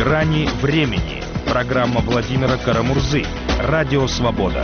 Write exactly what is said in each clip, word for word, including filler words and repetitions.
«Грани времени». Программа Владимира Карамурзы. Радио «Свобода».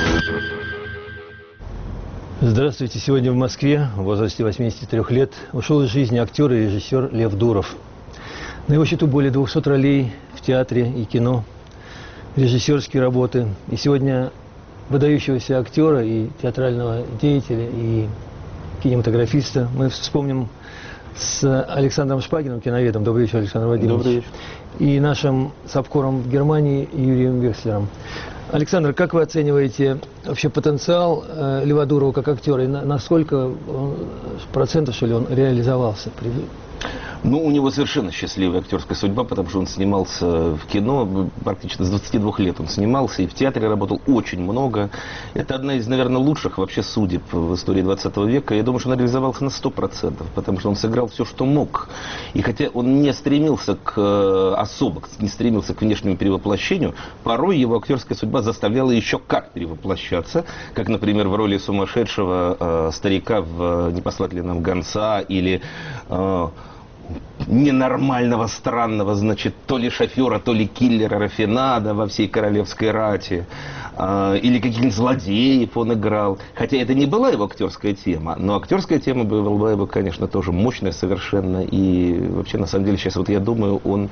Здравствуйте. Сегодня в Москве в возрасте восьмидесяти трёх лет ушел из жизни актер и режиссер Лев Дуров. На его счету более двухсот ролей в театре и кино, режиссерские работы. И сегодня выдающегося актера и театрального деятеля, и кинематографиста мы вспомним с Александром Шпагиным, киноведом. Добрый вечер, Александр Владимирович. Добрый вечер. И нашим сапкором в Германии Юрием Векслером. Александр, как вы оцениваете вообще потенциал э, Льва Дурова как актера? И на, насколько он, процентов, что ли, он реализовался? Ну, у него совершенно счастливая актерская судьба, потому что он снимался в кино, практически с двадцати двух лет он снимался, и в театре работал очень много. Это одна из, наверное, лучших вообще судеб в истории двадцатого века. Я думаю, что он реализовался на сто процентов, потому что он сыграл все, что мог. И хотя он не стремился к особо, не стремился к внешнему перевоплощению, порой его актерская судьба заставляла еще как перевоплощаться, как, например, в роли сумасшедшего э, старика в «Не послать ли нам гонца» или... Э, ненормального, странного, значит, то ли шофера, то ли киллера Рафинада во всей королевской рати, э, или каких-нибудь злодеев он играл. Хотя это не была его актерская тема, но актерская тема была его, конечно, тоже мощная совершенно. И вообще, на самом деле, сейчас вот я думаю, он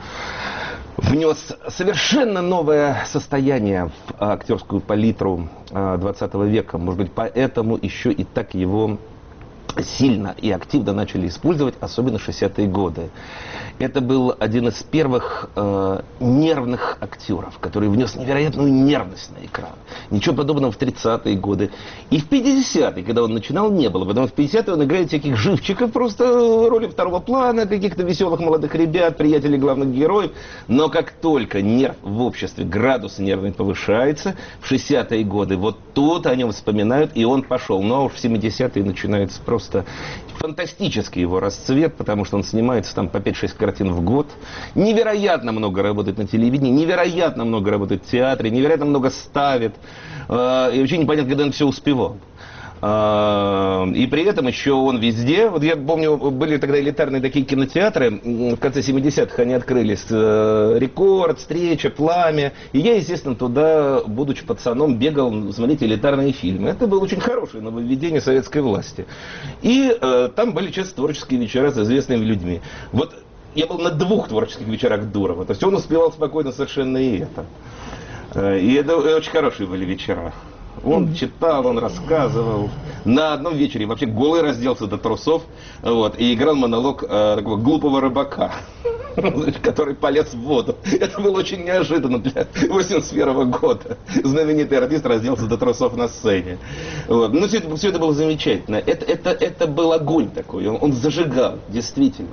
внес совершенно новое состояние в актерскую палитру двадцатого века. Может быть, поэтому еще и так его сильно и активно начали использовать, особенно в шестидесятые годы. Это был один из первых э, нервных актеров, который внес невероятную нервность на экран. Ничего подобного в тридцатые годы. И в пятидесятые, когда он начинал, не было. Потому что в пятидесятые он играет всяких живчиков, просто роли второго плана, каких-то веселых молодых ребят, приятелей главных героев. Но как только нерв в обществе, градус нервный повышается, в шестидесятые годы, вот тут о нем вспоминают, и он пошел. Ну а уж в семидесятые начинается просто фантастический его расцвет, потому что он снимается там по пять-шесть картин в год, невероятно много работает на телевидении, невероятно много работает в театре, невероятно много ставит, э, и вообще непонятно, когда он все успевал. И при этом еще он везде, вот я помню, были тогда элитарные такие кинотеатры, в конце семидесятых они открылись, «Рекорд», «Встреча», «Пламя», и я, естественно, туда, будучи пацаном, бегал смотреть элитарные фильмы. Это было очень хорошее нововведение советской власти. И э, там были часто творческие вечера с известными людьми. Вот я был на двух творческих вечерах Дурова, то есть он успевал спокойно совершенно и это. И это очень хорошие были вечера. Он читал, он рассказывал. На одном вечере вообще голый разделся до трусов, вот, и играл монолог э, такого глупого рыбака, который полез в воду. Это было очень неожиданно для восемьдесят первого года. Знаменитый артист разделся до трусов на сцене. Вот. Ну, все это, все это было замечательно. Это, это, это был огонь такой, он, он зажигал, действительно.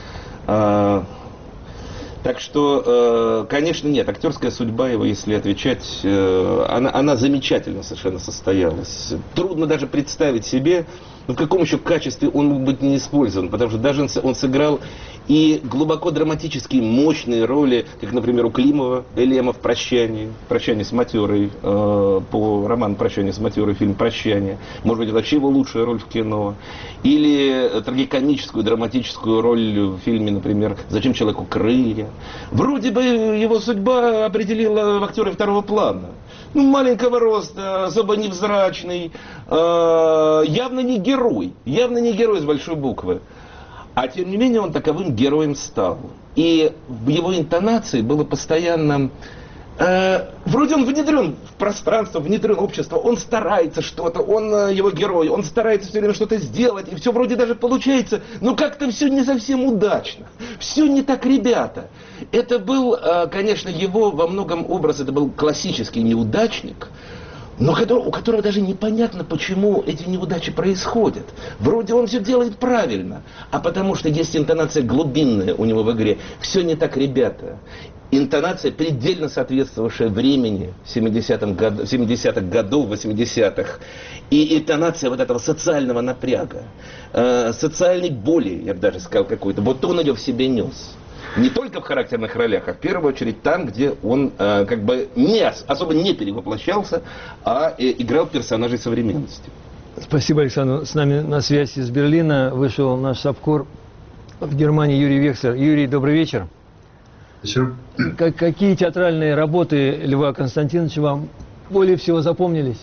А, так что, э, конечно, нет, актерская судьба его, если отвечать, э, она, она замечательно совершенно состоялась. Трудно даже представить себе, в каком еще качестве он мог быть не использован, потому что даже он сыграл и глубоко драматические, мощные роли, как, например, у Климова, Элема в «Прощании», «Прощание с матерой», э, по роману «Прощание с матерой», фильм «Прощание». Может быть, это вообще его лучшая роль в кино. Или трагикомическую, драматическую роль в фильме, например, «Зачем человеку крылья?». Вроде бы его судьба определила актера второго плана. Ну, маленького роста, особо невзрачный, э, явно не герой, явно не герой с большой буквы. А тем не менее он таковым героем стал. И в его интонации было постоянно... Э, вроде он внедрен в пространство, внедрен в общество, он старается что-то, он э, его герой, он старается все время что-то сделать, и все вроде даже получается, но как-то все не совсем удачно, все не так, ребята. Это был, э, конечно, его во многом образ, это был классический неудачник, но у которого даже непонятно, почему эти неудачи происходят. Вроде он все делает правильно, а потому что есть интонация глубинная у него в игре. Все не так, ребята. Интонация, предельно соответствовавшая времени семидесятых годов, семидесятых годов, восьмидесятых. И интонация вот этого социального напряга, э, социальной боли, я бы даже сказал, какой-то. Вот он ее в себе нес. Не только в характерных ролях, а в первую очередь там, где он э, как бы не, особо не перевоплощался, а э, играл персонажей современности. Спасибо, Александр. С нами на связи из Берлина вышел наш САПКОР в Германии Юрий Векслер. Юрий, добрый вечер. Как, какие театральные работы Льва Константиновича вам более всего запомнились?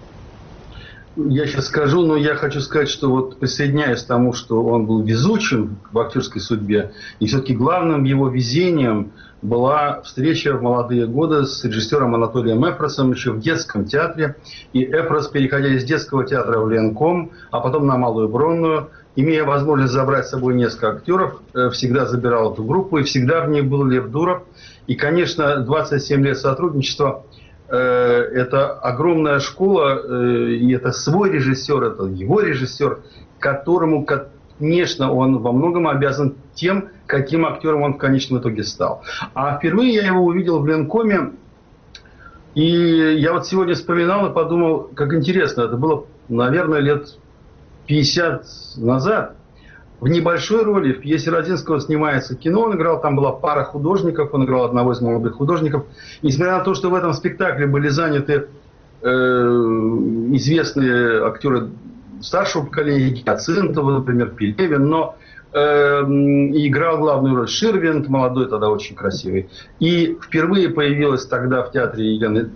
Я сейчас скажу, но я хочу сказать, что вот присоединяюсь к тому, что он был везучим в актерской судьбе, и все-таки главным его везением была встреча в молодые годы с режиссером Анатолием Эфросом еще в детском театре. И Эфрос, переходя из детского театра в Ленком, а потом на Малую Бронную, имея возможность забрать с собой несколько актеров, всегда забирал эту группу, и всегда в ней был Лев Дуров. И, конечно, двадцать семь лет сотрудничества – это огромная школа, и это свой режиссер, это его режиссер, которому, конечно, он во многом обязан тем, каким актером он в конечном итоге стал. А впервые я его увидел в Ленкоме, и я вот сегодня вспоминал и подумал, как интересно, это было, наверное, лет пятьдесят назад. В небольшой роли в пьесе Родзинского снимается кино, он играл, там была пара художников, он играл одного из молодых художников. И несмотря на то, что в этом спектакле были заняты э, известные актеры старшего поколения, Гиацинтова, например, Пелевин, но э, играл главную роль Ширвинд, молодой, тогда очень красивый. И впервые появилась тогда в театре Елена,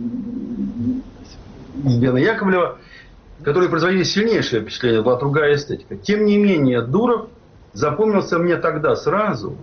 Елена Яковлева, которые производили сильнейшее впечатление, была другая эстетика. Тем не менее, Дуров запомнился мне тогда сразу.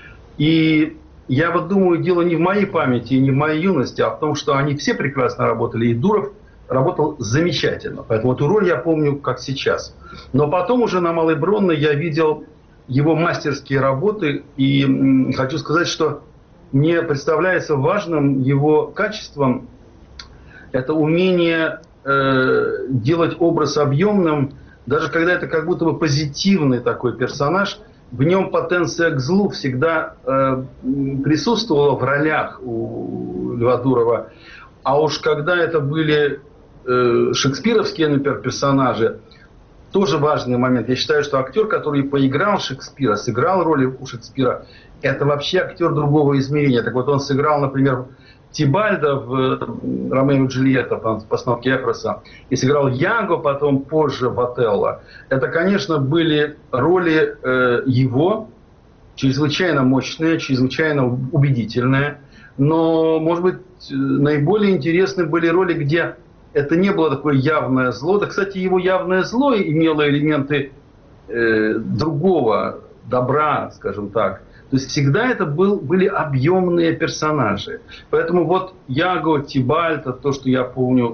И я вот думаю, дело не в моей памяти и не в моей юности, а в том, что они все прекрасно работали. И Дуров работал замечательно. Поэтому эту роль я помню как сейчас. Но потом уже на Малой Бронной я видел его мастерские работы. И м, хочу сказать, что мне представляется важным его качеством это умение делать образ объемным, даже когда это как будто бы позитивный такой персонаж, в нем потенция к злу всегда э, присутствовала в ролях у Льва Дурова. А уж когда это были э, шекспировские, например, персонажи, тоже важный момент. Я считаю, что актер, который поиграл Шекспира, сыграл роли у Шекспира, это вообще актер другого измерения. Так вот, он сыграл, например, Тибальда в «Ромео и Джульетта» по постановке Эфроса и сыграл Яго потом позже в «Отелло». Это, конечно, были роли э, его, чрезвычайно мощные, чрезвычайно убедительные. Но, может быть, наиболее интересны были роли, где это не было такое явное зло. Да, кстати, его явное зло имело элементы э, другого добра, скажем так. То есть всегда это был, были объемные персонажи. Поэтому вот Яго, Тибальд, то, что я помню,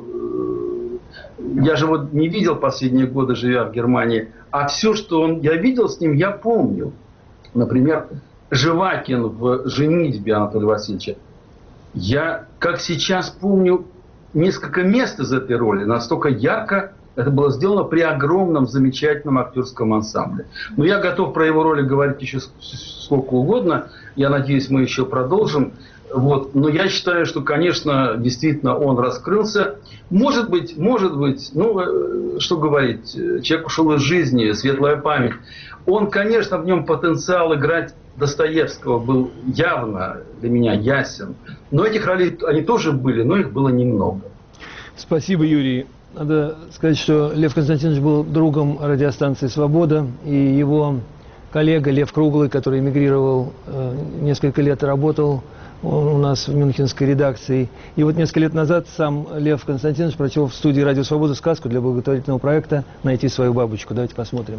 э, я же вот не видел последние годы, живя в Германии, а все, что он, я видел с ним, я помню. Например, Живакин в «Женитьбе» Анатолия Васильевича. Я, как сейчас помню, несколько мест из этой роли, настолько ярко это было сделано при огромном, замечательном актерском ансамбле. Но я готов про его роли говорить еще сколько угодно. Я надеюсь, мы еще продолжим. Вот. Но я считаю, что, конечно, действительно он раскрылся. Может быть, может быть, ну, что говорить, человек ушел из жизни, светлая память. Он, конечно, в нем потенциал играть Достоевского был явно для меня ясен. Но этих ролей, они тоже были, но их было немного. Спасибо, Юрий. Надо сказать, что Лев Константинович был другом радиостанции «Свобода», и его коллега Лев Круглый, который эмигрировал, э, несколько лет работал он у нас в мюнхенской редакции. И вот несколько лет назад сам Лев Константинович прочел в студии «Радио Свобода» сказку для благотворительного проекта «Найти свою бабочку». Давайте посмотрим.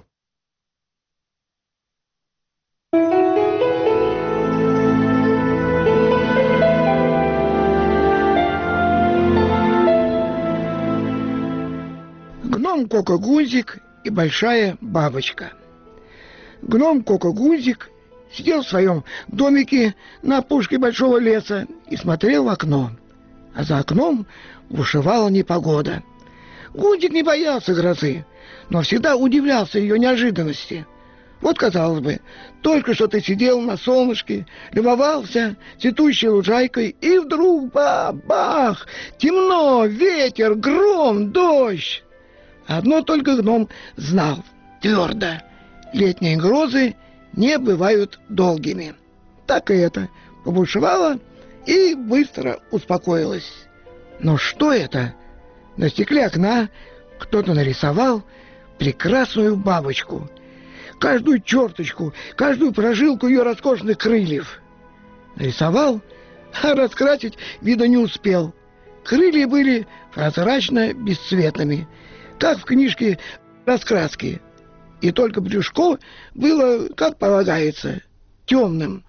Кока-Гунзик и большая бабочка. Гном Кока-Гунзик сидел в своем домике на опушке большого леса и смотрел в окно. А за окном бушевала непогода. Гунзик не боялся грозы, но всегда удивлялся ее неожиданности. Вот, казалось бы, только что ты сидел на солнышке, любовался цветущей лужайкой, и вдруг бах-бах, темно, ветер, гром, дождь. Одно только гном знал твердо: летние грозы не бывают долгими. Так и это побушевало и быстро успокоилось. Но что это? На стекле окна кто-то нарисовал прекрасную бабочку. Каждую черточку, каждую прожилку ее роскошных крыльев. Нарисовал, а раскрасить вида не успел. Крылья были прозрачно-бесцветными, как в книжке раскраски. И только брюшко было, как полагается, темным.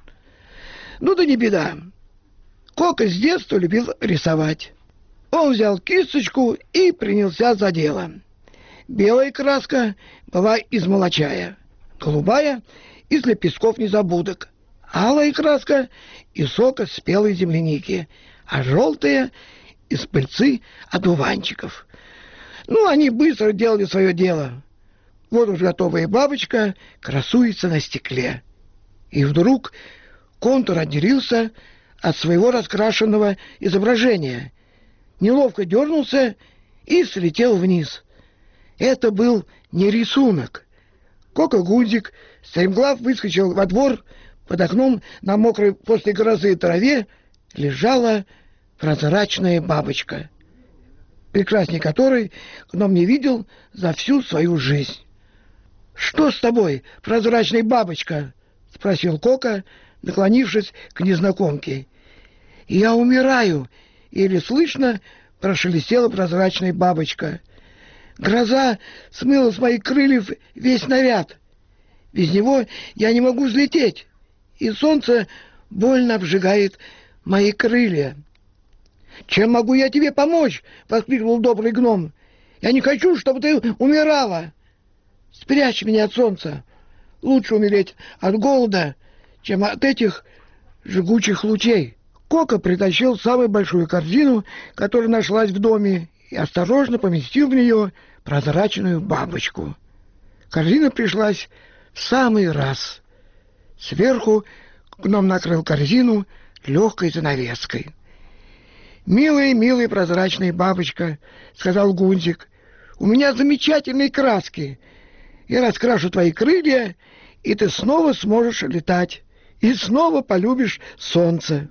Ну да не беда. Кока с детства любил рисовать. Он взял кисточку и принялся за дело. Белая краска была из молочая, голубая — из лепестков незабудок, алая краска — из сока спелой земляники, а желтая — из пыльцы одуванчиков. Ну, они быстро делали свое дело. Вот уж готовая бабочка красуется на стекле. И вдруг контур отделился от своего раскрашенного изображения, неловко дернулся и слетел вниз. Это был не рисунок. Кока-Гудзик стремглав выскочил во двор. Под окном на мокрой после грозы траве лежала прозрачная бабочка, прекрасней которой гном не видел за всю свою жизнь. «Что с тобой, прозрачная бабочка?» — спросил Кока, наклонившись к незнакомке. «Я умираю», — еле слышно прошелестела прозрачная бабочка. «Гроза смыла с моих крыльев весь наряд. Без него я не могу взлететь, и солнце больно обжигает мои крылья». «Чем могу я тебе помочь?» — воскликнул добрый гном. «Я не хочу, чтобы ты умирала. Спрячь меня от солнца. Лучше умереть от голода, чем от этих жгучих лучей». Кока притащил самую большую корзину, которая нашлась в доме, и осторожно поместил в нее прозрачную бабочку. Корзина пришлась в самый раз. Сверху гном накрыл корзину легкой занавеской. «Милая, милая прозрачная бабочка», — сказал Гунзик, — «у меня замечательные краски. Я раскрашу твои крылья, и ты снова сможешь летать, и снова полюбишь солнце».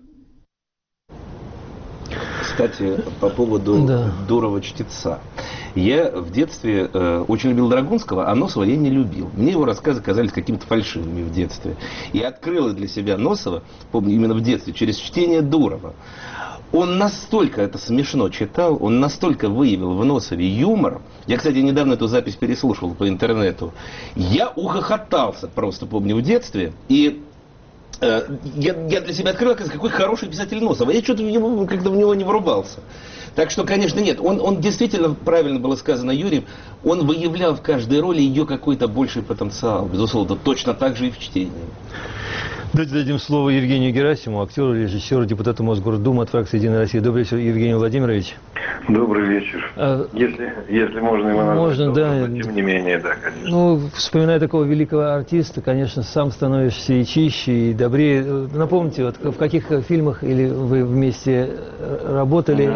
Кстати, по поводу да. Дурова-чтеца. Я в детстве э, очень любил Драгунского, а Носова я не любил. Мне его рассказы казались какими-то фальшивыми в детстве. И открыл для себя Носова, помню, именно в детстве, через чтение Дурова. Он настолько это смешно читал, он настолько выявил в Носове юмор. Я, кстати, недавно эту запись переслушивал по интернету. Я ухохотался просто, помню, в детстве. И э, я, я для себя открыл, какой хороший писатель Носов. А я что-то как-то в него не врубался. Так что, конечно, нет. Он, он действительно, правильно было сказано Юрием, он выявлял в каждой роли ее какой-то больший потенциал. Безусловно, точно так же и в чтении. Давайте дадим слово Евгению Герасимову, актеру, режиссеру, депутату Мосгордумы от фракции «Единая Россия». Добрый вечер, Евгений Владимирович. Добрый вечер. А, если, если можно его назвать, можно, да. Но тем не менее, да, конечно. Ну, вспоминая такого великого артиста, конечно, сам становишься и чище, и добрее. Напомните, вот в каких фильмах или вы вместе работали?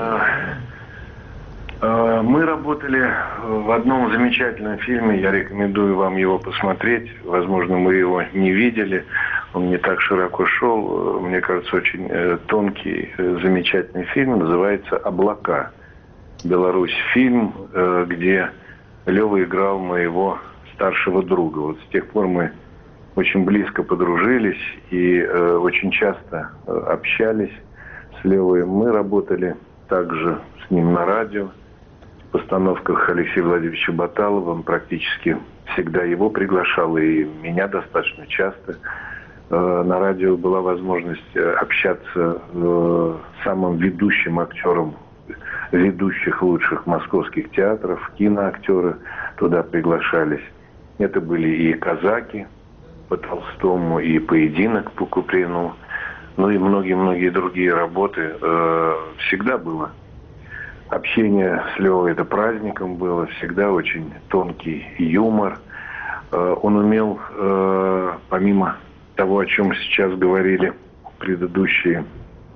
Мы работали в одном замечательном фильме, я рекомендую вам его посмотреть. Возможно, мы его не видели, он не так широко шел. Мне кажется, очень тонкий, замечательный фильм, называется «Облака». Беларусь фильм, где Лева играл моего старшего друга. Вот с тех пор мы очень близко подружились и очень часто общались с Левой. Мы работали также с ним на радио. В постановках Алексея Владимировича Баталова он практически всегда его приглашал, и меня достаточно часто. На радио была возможность общаться с самым ведущим актером ведущих лучших московских театров, киноактеры туда приглашались. Это были и «Казаки» по Толстому, и «Поединок» по Куприну, ну и многие-многие другие работы. Всегда было общение с Левой, это праздником было, всегда очень тонкий юмор. Он умел, помимо того, о чем сейчас говорили предыдущие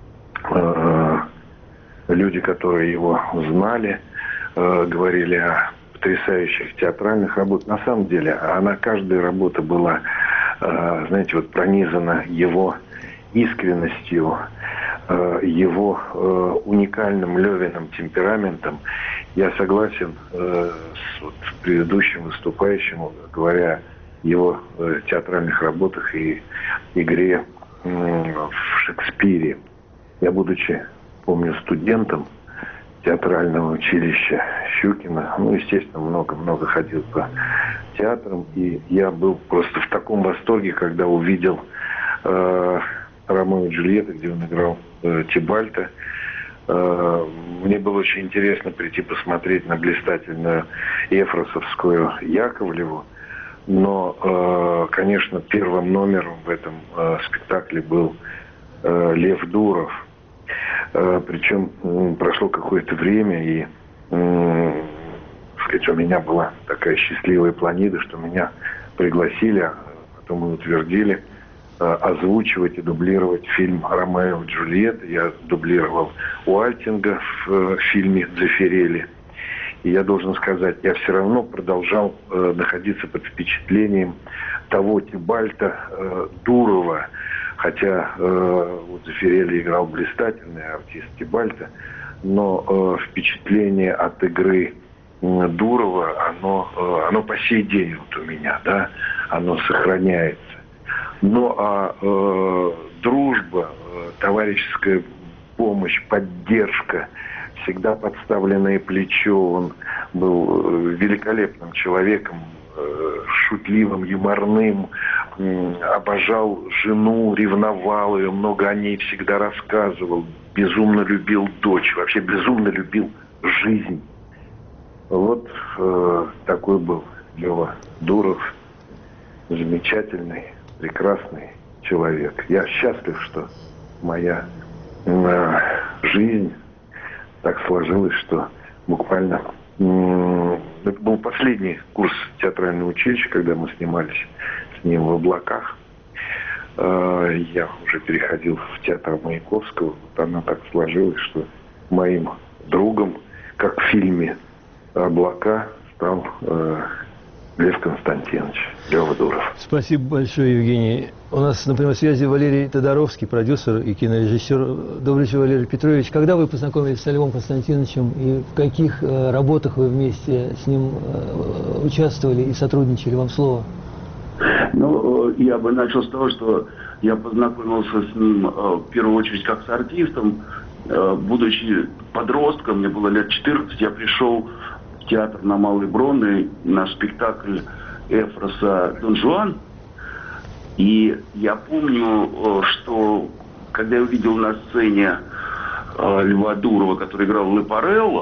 люди, которые его знали, говорили о потрясающих театральных работах. На самом деле, она, каждая работа была, знаете, вот пронизана его искренностью, его э, уникальным Левиным темпераментом. Я согласен э, с вот, предыдущим выступающим, говоря о его э, театральных работах и игре э, в Шекспире. Шекспире. Я, будучи, помню, студентом театрального училища Щукина, ну, естественно, много-много ходил по театрам, и я был просто в таком восторге, когда увидел э, Ромео и Джульетту, где он играл э, Тибальта. Э, мне было очень интересно прийти посмотреть на блистательную Ефросовскую Яковлеву, но, э, конечно, первым номером в этом э, спектакле был э, Лев Дуров. Э, причем э, прошло какое-то время, и э, сказать, у меня была такая счастливая планида, что меня пригласили, а потом мы утвердили, э, озвучивать и дублировать фильм «Ромео и Джульетта». Я дублировал Уальтинга в э, фильме «Дзефирелли». И я должен сказать, я все равно продолжал э, находиться под впечатлением того Тибальта э, Дурова, хотя э, вот Дзефирелли играл блистательный артист Тибальта, но э, впечатление от игры э, Дурова, оно, э, оно по сей день вот у меня, да, оно сохраняется. Ну а э, дружба, э, товарищеская помощь, поддержка, всегда подставленное плечо, он был э, великолепным человеком, э, шутливым, юморным, э, обожал жену, ревновал ее, много о ней всегда рассказывал, безумно любил дочь, вообще безумно любил жизнь. Вот э, такой был Лева Дуров, замечательный, прекрасный человек. Я счастлив, что моя э, жизнь так сложилось, что буквально... Это был последний курс театрального училища, когда мы снимались с ним в «Облаках». Я уже переходил в театр Маяковского. Вот оно так сложилось, что моим другом, как в фильме «Облака», стал Лев Константинович, Лева Дуров. Спасибо большое, Евгений. У нас на прямой связи Валерий Тодоровский, продюсер и кинорежиссер. Добрый вечер, Валерий Петрович. Когда вы познакомились с Львом Константиновичем и в каких э, работах вы вместе с ним э, участвовали и сотрудничали? Вам слово. Ну, я бы начал с того, что я познакомился с ним э, в первую очередь как с артистом. Э, будучи подростком, мне было лет четырнадцать, я пришел в театр на Малой Бронной на спектакль Эфроса «Дон Жуан». И я помню, что когда я увидел на сцене Льва Дурова, который играл Лепарелло,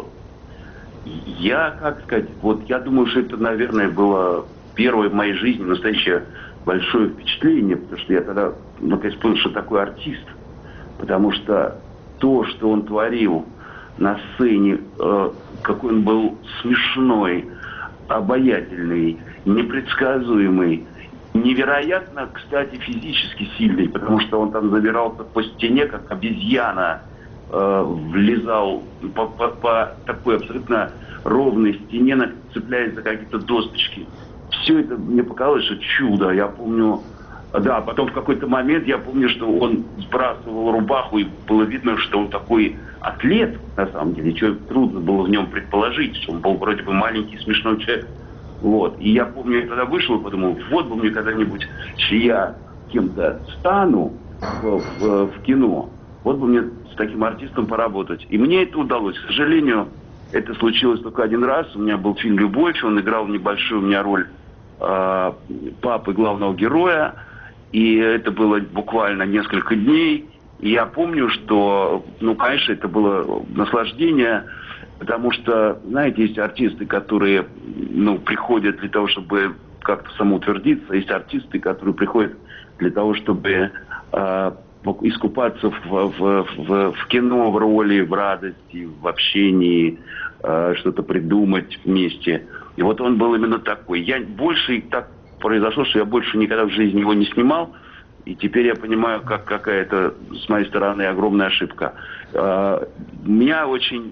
я, как сказать, вот я думаю, что это, наверное, было первое в моей жизни настоящее большое впечатление, потому что я тогда, наконец, понял, что такой артист. Потому что то, что он творил на сцене, какой он был смешной, обаятельный, непредсказуемый, невероятно, кстати, физически сильный, потому что он там забирался по стене, как обезьяна, э, влезал по, по, по такой абсолютно ровной стене, цепляясь за какие-то досточки. Все это мне показалось, что чудо. Я помню, да, потом в какой-то момент я помню, что он сбрасывал рубаху, и было видно, что он такой атлет, на самом деле. Чего трудно было в нем предположить, что он был вроде бы маленький, смешной человек. Вот. И я помню, я тогда вышел и подумал, вот бы мне когда-нибудь, если я кем-то стану в, в, в кино, вот бы мне с таким артистом поработать. И мне это удалось. К сожалению, это случилось только один раз. У меня был фильм «Любовь», он играл небольшую у меня роль э, папы главного героя. И это было буквально несколько дней. И я помню, что, ну, конечно, это было наслаждение. Потому что, знаете, есть артисты, которые, ну, приходят для того, чтобы как-то самоутвердиться. Есть артисты, которые приходят для того, чтобы э, искупаться в, в, в, в кино, в роли, в радости, в общении, э, что-то придумать вместе. И вот он был именно такой. Я больше, так произошло, что я больше никогда в жизни его не снимал. И теперь я понимаю, как какая-то с моей стороны огромная ошибка. Э, меня очень...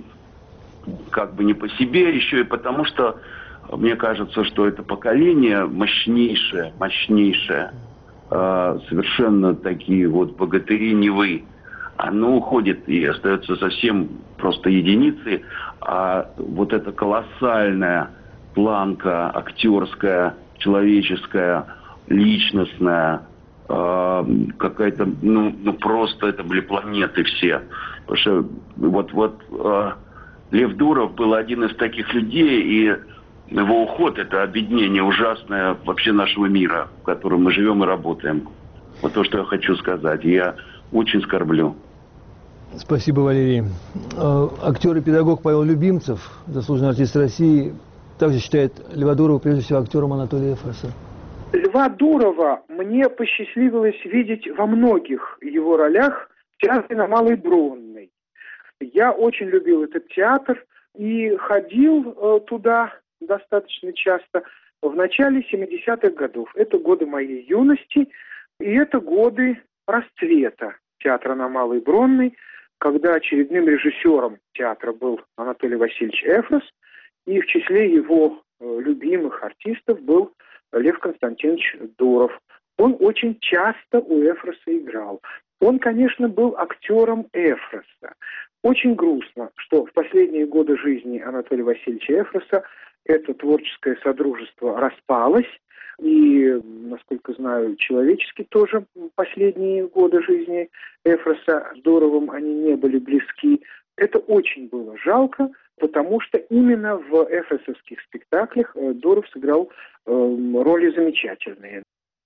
как бы не по себе, еще и потому, что мне кажется, что это поколение мощнейшее, мощнейшее, э, совершенно такие вот богатыри Невы, оно уходит и остается совсем просто единицы, а вот эта колоссальная планка актерская, человеческая, личностная, э, какая-то, ну, ну, просто это были планеты все. Потому что вот, вот э, Лев Дуров был один из таких людей, и его уход – это объединение ужасное вообще нашего мира, в котором мы живем и работаем. Вот то, что я хочу сказать. Я очень скорблю. Спасибо, Валерий. Актер и педагог Павел Любимцев, заслуженный артист России, также считает Льва Дурова прежде всего актером Анатолия Эфроса. Льва Дурова мне посчастливилось видеть во многих его ролях в театре на Малой Бронной. Я очень любил этот театр и ходил э, туда достаточно часто в начале семидесятых годов. Это годы моей юности, и это годы расцвета театра на Малой Бронной, когда очередным режиссером театра был Анатолий Васильевич Эфрос, и в числе его э, любимых артистов был Лев Константинович Дуров. Он очень часто у Эфроса играл. Он, конечно, был актером Эфроса. Очень грустно, что в последние годы жизни Анатолия Васильевича Эфроса это творческое содружество распалось. И, насколько знаю, человечески тоже последние годы жизни Эфроса с Дуровым они не были близки. Это очень было жалко, потому что именно в эфросовских спектаклях Дуров сыграл э, роли замечательные.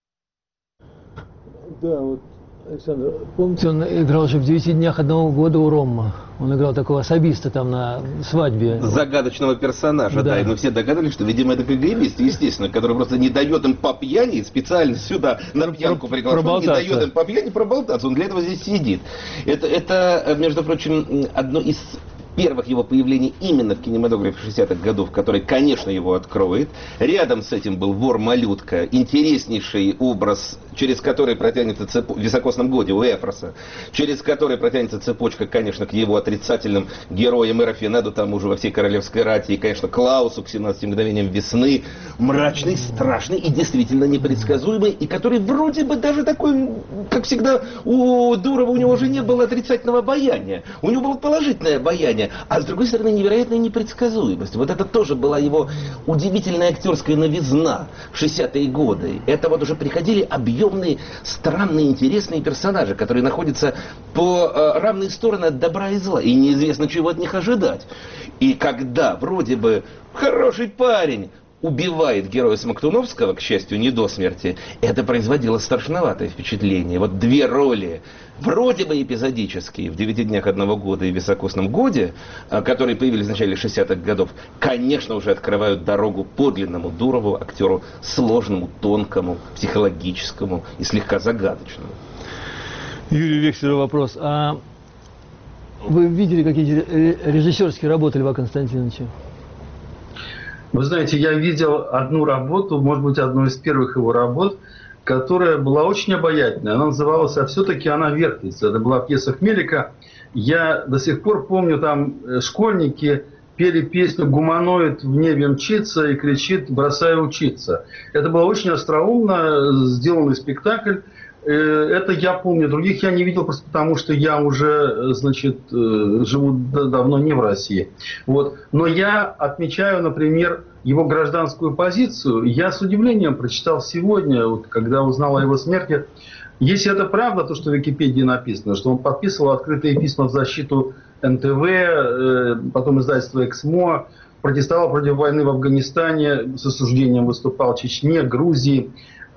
Да, вот, Александр, помните, он играл же в «Девяти днях одного года» у Ромма. Он играл такого особиста там на свадьбе. Загадочного персонажа, да. да. И мы все догадались, что, видимо, это КГБист, естественно, который просто не дает им по пьяни, специально сюда на пьянку приглашен, не дает им по пьяни проболтаться. Он для этого здесь сидит. Это, это, между прочим, одно из первых его появлений именно в кинематографе шестидесятых годов, который, конечно, его откроет. Рядом с этим был «Вор-малютка», интереснейший образ, через который протянется цепочка, в «Високосном годе» у Эфроса, через который протянется цепочка, конечно, к его отрицательным героям и Рафинаду, тому же во всей королевской рати, и, конечно, Клаусу к семнадцати мгновениям весны. Мрачный, страшный и действительно непредсказуемый, и который вроде бы даже такой, как всегда, у Дурова у него же не было отрицательного обаяния. У него было положительное обаяние. А с другой стороны, невероятная непредсказуемость. Вот это тоже была его удивительная актерская новизна в шестидесятые годы. Это вот уже приходили объемные, странные, интересные персонажи, которые находятся по э, равные стороны от добра и зла. И неизвестно, чего от них ожидать. И когда вроде бы хороший парень убивает героя Смоктуновского, к счастью, не до смерти, это производило страшноватое впечатление. Вот две роли, вроде бы эпизодические, в «Девяти днях одного года» и в «Високосном годе», которые появились в начале шестидесятых годов, конечно, уже открывают дорогу подлинному Дурову, актеру сложному, тонкому, психологическому и слегка загадочному. Юрий Вексеру вопрос. А вы видели какие-то режиссерские работы Льва Константиновича? Вы знаете, я видел одну работу, может быть, одну из первых его работ, которая была очень обаятельная. Она называлась «А все-таки она вертится». Это была пьеса Хмелика. Я до сих пор помню, там школьники пели песню «Гуманоид в небе мчится» и кричит «бросай учиться». Это был очень остроумно сделанный спектакль. Это я помню, других я не видел просто потому, что я уже, значит, живу давно не в России. Вот. Но я отмечаю, например, его гражданскую позицию. Я с удивлением прочитал сегодня, вот, когда узнал о его смерти. Если это правда, то, что в Википедии написано, что он подписывал открытые письма в защиту эн тэ вэ, потом издательство «Эксмо», протестовал против войны в Афганистане, с осуждением выступал в Чечне, Грузии,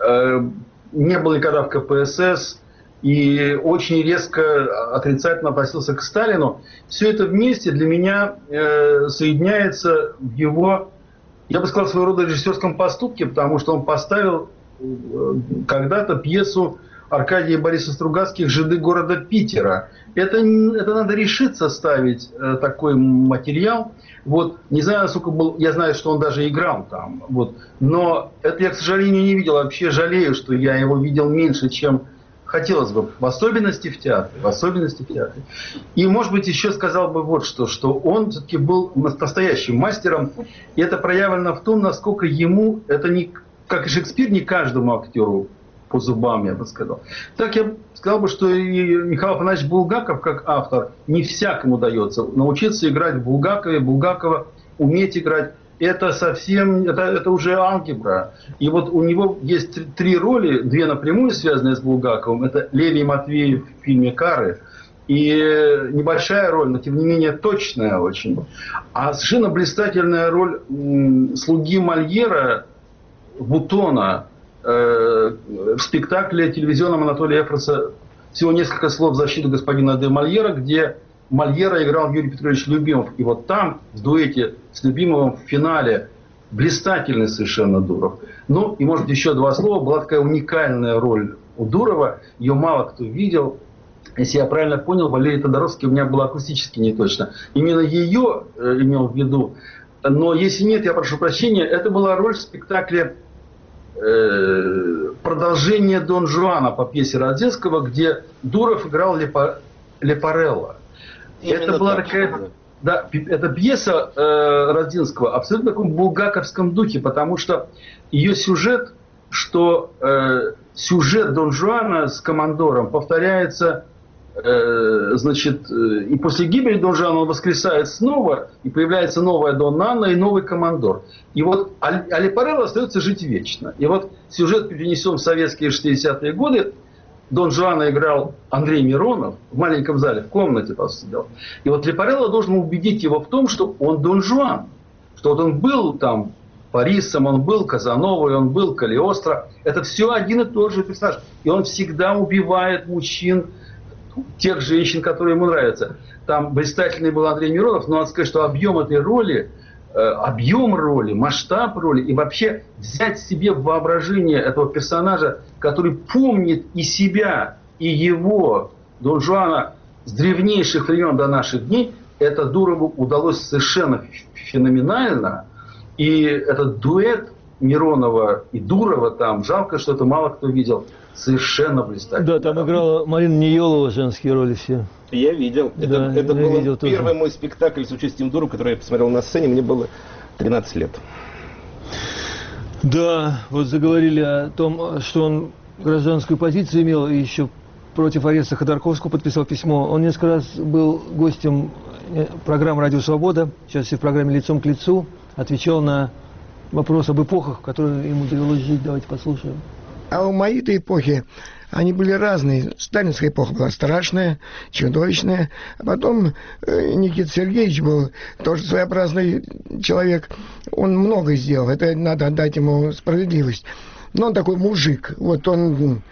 не был никогда в ка пэ эс эс и очень резко отрицательно относился к Сталину. Все это вместе для меня э, соединяется в его, я бы сказал, своего рода режиссерском поступке, потому что он поставил э, когда-то пьесу Аркадия и Бориса Стругацких «Жиды города Питера». Это, это надо решиться ставить э, такой материал. Вот, не знаю, насколько был, я знаю, что он даже играл там, вот, но это я, к сожалению, не видел. Вообще жалею, что я его видел меньше, чем хотелось бы, в особенности в театре, в особенности в театре. И, может быть, еще сказал бы вот что, что он все-таки был настоящим мастером, и это проявлено в том, насколько ему, это не, как и Шекспир, не каждому актеру по зубам, я бы сказал. Так я сказал бы, что и Михаил Афанасьевич Булгаков, как автор, не всякому дается научиться играть в Булгакове, Булгакова, уметь играть. это совсем, это, это уже алгебра. И вот у него есть три роли, две напрямую связанные с Булгаковым. Это Левий Матвеев в фильме «Кары». И небольшая роль, но тем не менее точная очень. А совершенно блистательная роль м, слуги Мольера, Бутона, э, в спектакле телевизионном Анатолия Эфроса «Всего несколько слов в защиту господина де Мольера», где Мольера играл Юрий Петрович Любимов. И вот там, в дуэте с Любимовым в финале, блистательный совершенно Дуров. Ну, и, может, еще два слова. Была такая уникальная роль у Дурова. Ее мало кто видел. Если я правильно понял, Валерий Тодоровский у меня было акустически не точно. Именно ее э, имел в виду. Но если нет, я прошу прощения. Это была роль в спектакле э, «Продолжение Дон Жуана» по пьесе Радзинского, где Дуров играл Лепа, Лепарелло. Это была такая... Да, это пьеса э, Радзинского абсолютно в таком булгаковском духе, потому что ее сюжет, что э, сюжет Дон Жуана с командором повторяется, э, значит, э, и после гибели Дон Жуана он воскресает снова, и появляется новая Донна Анна и новый командор. И вот а Лепарелло остается жить вечно. И вот сюжет перенесен в советские шестидесятые годы. Дон Жуана играл Андрей Миронов в маленьком зале, в комнате просто сидел. И вот Лепарелло должен убедить его в том, что он Дон Жуан. Что вот он был там Парисом, он был Казановой, он был Калиостро. Это все один и тот же персонаж. И он всегда убивает мужчин, тех женщин, которые ему нравятся. Там блистательный был Андрей Миронов, но надо сказать, что объем этой роли, э, объем роли, масштаб роли и вообще взять себе в воображение этого персонажа, который помнит и себя, и его, Дон Жуана, с древнейших времен до наших дней, это Дурову удалось совершенно феноменально. И этот дуэт Миронова и Дурова там, жалко, что это мало кто видел, совершенно блистательно. Да, там играла Марина Ниелова, женские роли все. Я видел. Да, это это я был видел первый тоже. мой спектакль с участием Дурова, который я посмотрел на сцене, мне было тринадцать лет. Да, вот заговорили о том, что он гражданскую позицию имел и еще против ареста Ходорковского подписал письмо. Он несколько раз был гостем программы «Радио Свобода», сейчас в программе «Лицом к лицу», отвечал на вопрос об эпохах, в которые ему довелось жить. Давайте послушаем. А у моей-то эпохи они были разные. Сталинская эпоха была страшная, чудовищная. А потом э, Никита Сергеевич был тоже своеобразный человек. Он многое сделал. Это надо отдать ему справедливость. Но он такой мужик. Вот он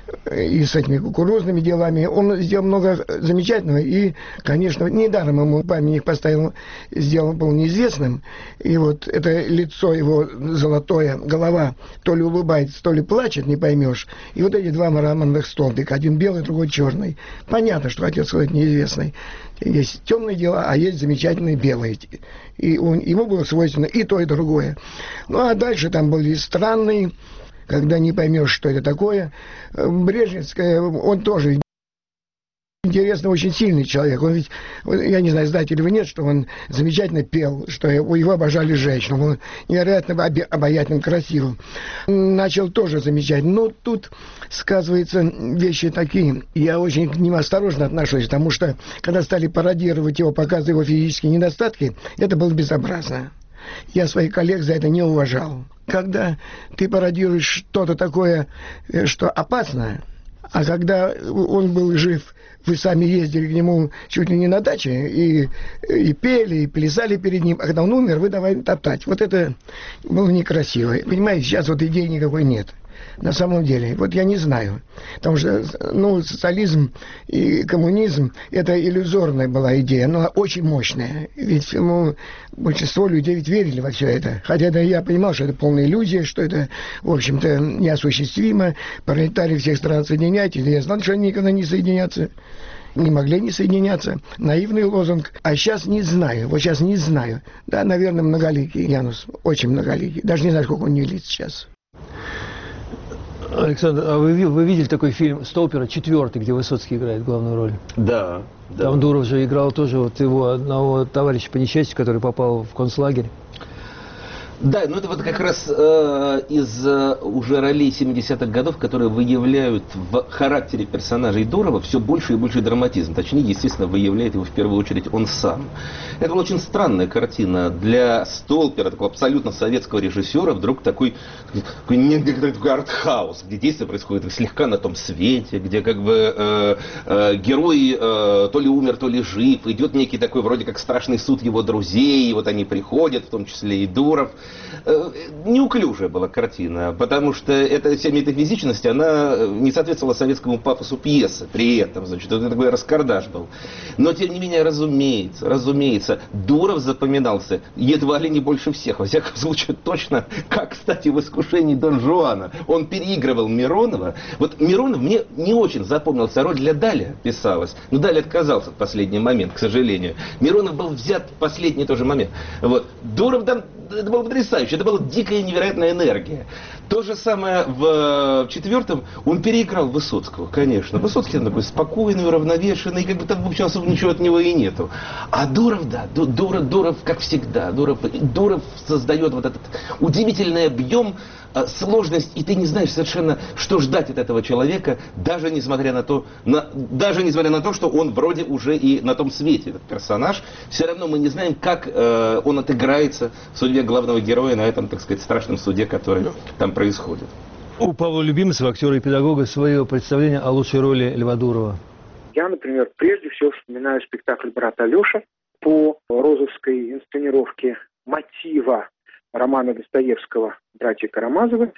и с этими кукурузными делами. Он сделал много замечательного. И, конечно, недаром ему памятник поставил, сделал, был неизвестным. И вот это лицо его золотое, голова, то ли улыбается, то ли плачет, не поймешь. И вот эти два мраморных столбика, один белый, другой черный. Понятно, что хотел сказать неизвестный. Есть темные дела, а есть замечательные белые. И он, ему было свойственно и то, и другое. Ну, а дальше там были странные, когда не поймешь, что это такое. Брежневская, он тоже интересно, очень сильный человек. Он ведь, я не знаю, знаете ли вы, нет, что он замечательно пел, что его обожали женщины. Он был невероятно обаятельным, красивым. Начал тоже замечательно. Но тут сказываются вещи такие. Я очень к ним осторожно отношусь, потому что, когда стали пародировать его, показывать его физические недостатки, это было безобразно. Я своих коллег за это не уважал. Когда ты пародируешь что-то такое, что опасно, а когда он был жив, вы сами ездили к нему чуть ли не на даче, и, и пели, и плясали перед ним, а когда он умер, вы давай топтать. Вот это было некрасиво. Понимаете, сейчас вот идеи никакой нет. На самом деле, вот я не знаю, потому что, ну, социализм и коммунизм, это иллюзорная была идея, но очень мощная, ведь, ну, большинство людей ведь верили во все это, хотя да, я понимал, что это полная иллюзия, что это, в общем-то, неосуществимо, пролетарии всех стран соединяйтесь, я знал, что они никогда не соединятся, не могли не соединяться, наивный лозунг, а сейчас не знаю, вот сейчас не знаю, да, наверное, многоликий Янус, очень многоликий, даже не знаю, сколько он не лет сейчас. Александр, а вы, вы видели такой фильм «Столпера», четвертый, где Высоцкий играет главную роль? Да, да. Там Дуров же играл тоже вот его одного товарища по несчастью, который попал в концлагерь. Да, но это вот как раз э, из э, уже ролей семидесятых годов, которые выявляют в характере персонажей Дурова все больше и больше драматизм. Точнее, естественно, выявляет его в первую очередь он сам. Это была очень странная картина для Столпера, такого абсолютно советского режиссера, вдруг такой, такой некий артхаус, где действие происходит слегка на том свете, где как бы э, э, герой э, то ли умер, то ли жив, идет некий такой вроде как страшный суд его друзей, и вот они приходят, в том числе и Дуров. Неуклюжая была картина, потому что эта вся метафизичность, она не соответствовала советскому пафосу пьесы при этом, значит, это такой раскардаш был. Но, тем не менее, разумеется, разумеется, Дуров запоминался едва ли не больше всех, во всяком случае, точно, как, кстати, в «Искушении Дон Жуана». Он переигрывал Миронова. Вот Миронов мне не очень запомнился, роль для Даля писалась, но Даль отказался в последний момент, к сожалению. Миронов был взят в последний тоже момент. Вот. Дуров там, это было потрясающе, это была дикая невероятная энергия. То же самое в четвертом, он переиграл Высоцкого, конечно. Высоцкий он такой спокойный, уравновешенный, как бы там вообще особо ничего от него и нету. А Дуров, да, Дуров, Дуров как всегда, Дуров, Дуров создает вот этот удивительный объем, сложность, и ты не знаешь совершенно, что ждать от этого человека, даже несмотря на то, на, даже несмотря на то, что он вроде уже и на том свете, этот персонаж, все равно мы не знаем, как э, он отыграется в судьбе главного героя на этом, так сказать, страшном суде, который там происходит. У Павла Любимцева, актера и педагога, свое представление о лучшей роли Льва Дурова. Я, например, прежде всего вспоминаю спектакль «Брат Алеша» по розовской инсценировке мотива романа Достоевского «Братья Карамазовы»,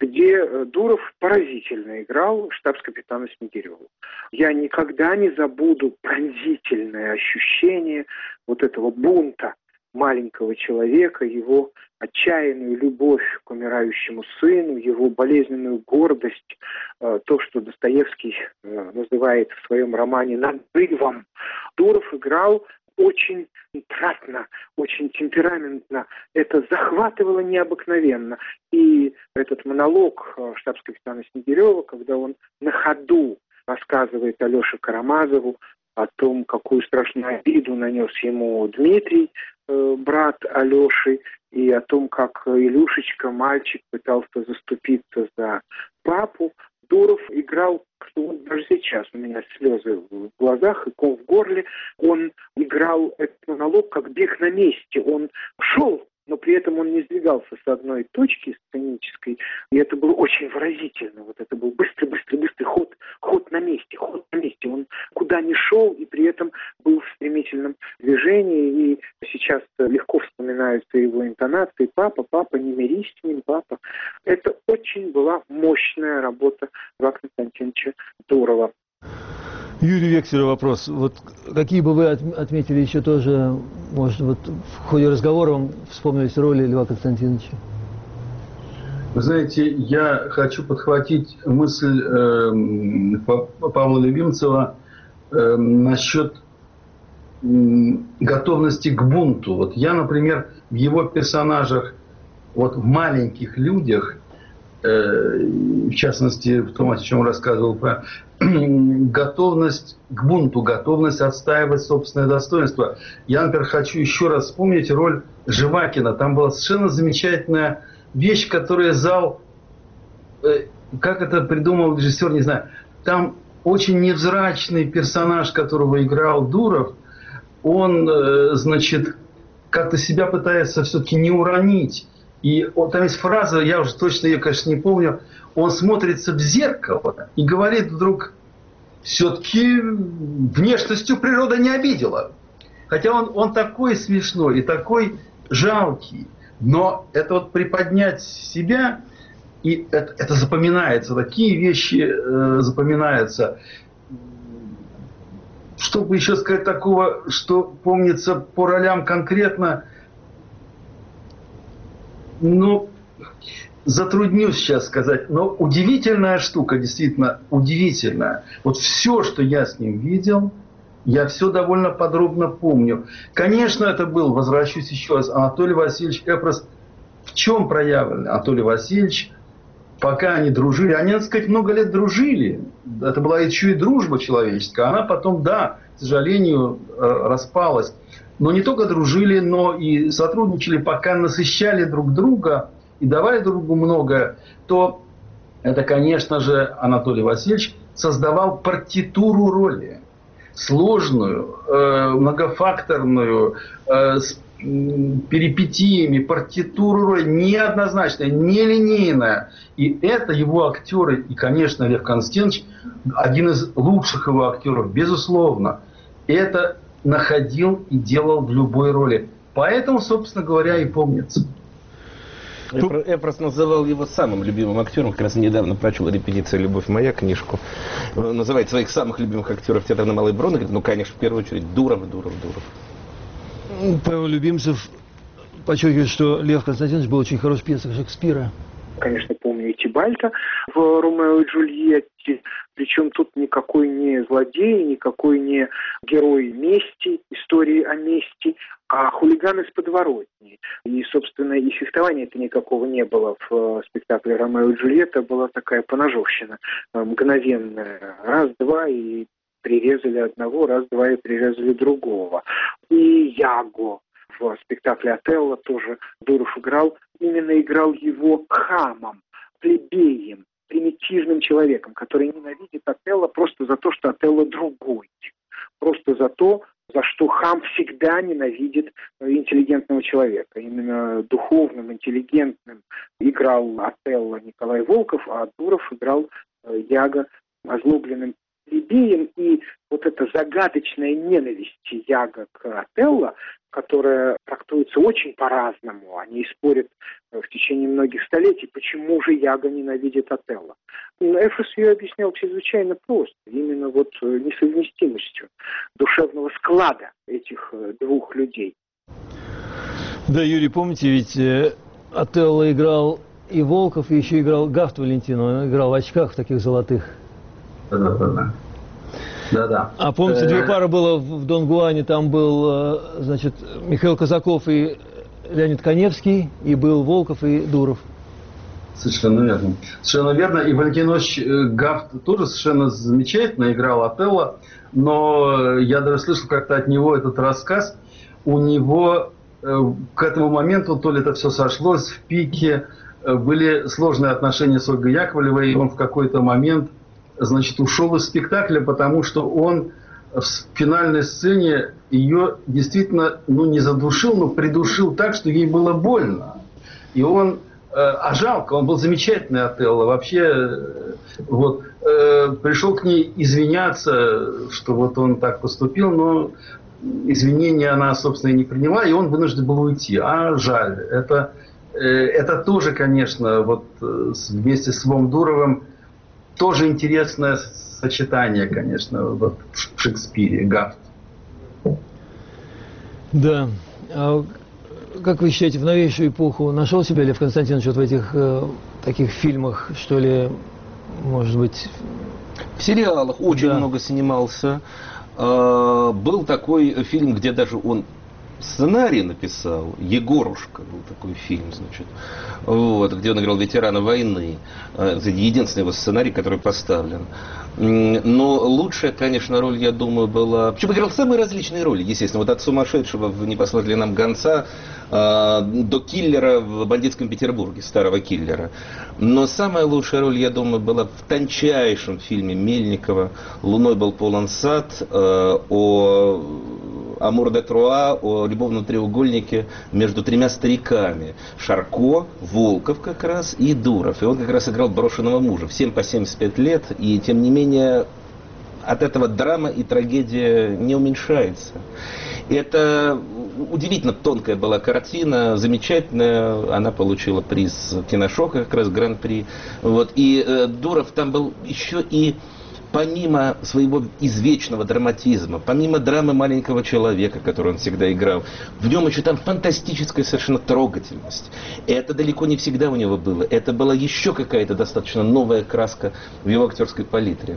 где Дуров поразительно играл штабс-капитана Снегирёва. Я никогда не забуду пронзительное ощущение вот этого бунта маленького человека, его отчаянную любовь к умирающему сыну, его болезненную гордость, то, что Достоевский называет в своем романе «надрывом». Дуров играл очень тратно, очень темпераментно. Это захватывало необыкновенно. И этот монолог штабс-капитана Снегирёва, когда он на ходу рассказывает Алёше Карамазову о том, какую страшную обиду нанес ему Дмитрий, э, брат Алёши, и о том, как Илюшечка, мальчик, пытался заступиться за папу. Дуров играл, что вот даже сейчас у меня слезы в глазах и ком в горле. Он играл этот монолог как бег на месте. Он шел, но при этом он не сдвигался с одной точки сценической. И это было очень выразительно. Вот это был быстрый, быстрый, быстрый ход, ход на месте, ход на месте. Он куда ни шел и при этом был в стремительном движении. И сейчас легко вспоминаются его интонации. «Папа, папа, не мирись с ним, папа». Это очень была мощная работа Льва Константиновича Дурова. Юрий Вексеру вопрос. Вот какие бы вы отметили еще тоже, может, вот в ходе разговора вам вспомнились роли Льва Константиновича? Вы знаете, я хочу подхватить мысль э, Павла Любимцева э, насчет э, готовности к бунту. Вот я, например, в его персонажах, вот в маленьких людях, э, в частности, в том, о чем он рассказывал про готовность к бунту, готовность отстаивать собственное достоинство. Я, например, хочу еще раз вспомнить роль Живакина. Там была совершенно замечательная вещь, которую зал, э, как это придумал режиссер, не знаю. Там очень невзрачный персонаж, которого играл Дуров, он, э, значит, как-то себя пытается все-таки не уронить. И вот там есть фраза, я уже точно ее, конечно, не помню, он смотрится в зеркало и говорит вдруг, все-таки внешностью природа не обидела. Хотя он, он такой смешной и такой жалкий. Но это вот приподнять себя, и это, это запоминается, такие вещи э, запоминаются. Чтобы еще сказать такого, что помнится по ролям конкретно, ну, затруднюсь сейчас сказать, но удивительная штука, действительно удивительная. Вот все, что я с ним видел, я все довольно подробно помню. Конечно, это был, возвращусь еще раз, Анатолий Васильевич Эпрос. В чем проявлен Анатолий Васильевич? Пока они дружили, они, так сказать, много лет дружили. Это была еще и дружба человеческая. Она потом, да, к сожалению, распалась. но не только дружили, но и сотрудничали, пока насыщали друг друга и давали друг другу многое, то это, конечно же, Анатолий Васильевич создавал партитуру роли. Сложную, э, многофакторную, э, с перипетиями, партитуру роли, неоднозначная, нелинейная. И это его актеры, и, конечно, Лев Константинович, один из лучших его актеров, безусловно, это находил и делал в любой роли. Поэтому, собственно говоря, и помнится. Я, про, я просто называл его самым любимым актером. Как раз недавно прочел «Репетиция. Любовь моя» книжку. Он называет своих самых любимых актеров театра на Малой Бронной. Говорит, ну, конечно, в первую очередь Дуров, Дуров, Дуров. Павел Любимцев подчеркивает, что Лев Константинович был очень хорош в пьесах Шекспира. Конечно, помню и Тибальта в «Ромео и Джульетте». Причем тут никакой не злодей, никакой не герой мести, истории о мести, а хулиган из подворотни. И, собственно, и фехтования-то никакого не было в спектакле «Ромео и Джульетта». Была такая поножовщина мгновенная. Раз-два и прирезали одного, раз-два и прирезали другого. И Яго в спектакле «Отелло» тоже Дуров играл. Именно играл его хамом, плебеем, примитивным человеком, который ненавидит Отелло просто за то, что Отелло другой. Просто за то, за что хам всегда ненавидит интеллигентного человека. Именно духовным, интеллигентным играл Отелло Николай Волков, а Дуров играл Яго озлобленным плебеем. И вот эта загадочная ненависть Яго к Отелло, которая трактуется очень по-разному. Они спорят в течение многих столетий, почему же Яго ненавидит Отелло. Эфрос ее объяснял чрезвычайно просто. Именно вот несовместимостью душевного склада этих двух людей. Да, Юрий, помните, ведь Отелло играл и Волков, и еще играл Гафт Валентин. Он играл в очках в таких золотых. Да-да-да. Да-да. А помните, две пары было в Дон Гуане, там был, значит, Михаил Казаков и Леонид Каневский, и был Волков и Дуров. Совершенно верно. Совершенно верно. И Валентин Ильич Гафт тоже совершенно замечательно играл Отелло, но я даже слышал как-то от него этот рассказ. У него к этому моменту, то ли это все сошлось, в пике были сложные отношения с Ольгой Яковлевой, и он в какой-то момент, значит, ушел из спектакля, потому что он в финальной сцене ее действительно, ну, не задушил, но придушил так, что ей было больно. И он, э, а жалко, он был замечательный Отелло, вообще, э, вот, э, пришел к ней извиняться, что вот он так поступил, но извинения она, собственно, и не приняла, и он вынужден был уйти. А жаль, это, э, это тоже, конечно, вот э, вместе с Львом Дуровым тоже интересное сочетание, конечно, вот в Шекспире, Гафт. Да. А как вы считаете, в новейшую эпоху нашел себя Лев Константинович вот в этих э, таких фильмах, что ли, может быть? В сериалах очень да. много снимался. А, был такой фильм, где даже он сценарий написал, «Егорушка» был такой фильм, значит, вот, где он играл ветерана войны. Это единственный его сценарий, который поставлен. Но лучшая, конечно, роль, я думаю, была... Причем играл самые различные роли, естественно. Вот от сумасшедшего в «Не послали нам гонца» э, до киллера в «Бандитском Петербурге», старого киллера. Но самая лучшая роль, я думаю, была в тончайшем фильме Мельникова «Луной был полон сад», э, о «Амур де Труа», о любовном треугольнике между тремя стариками. Шарко, Волков как раз и Дуров. И он как раз играл брошенного мужа. Всем по семьдесят пять лет, и тем не менее от этого драма и трагедия не уменьшается. Это удивительно тонкая была картина, замечательная. Она получила приз Киношока, как раз Гран-при. Вот. И э, Дуров там был еще и... Помимо своего извечного драматизма, помимо драмы маленького человека, которую он всегда играл, в нем еще там фантастическая совершенно трогательность. И это далеко не всегда у него было. Это была еще какая-то достаточно новая краска в его актерской палитре.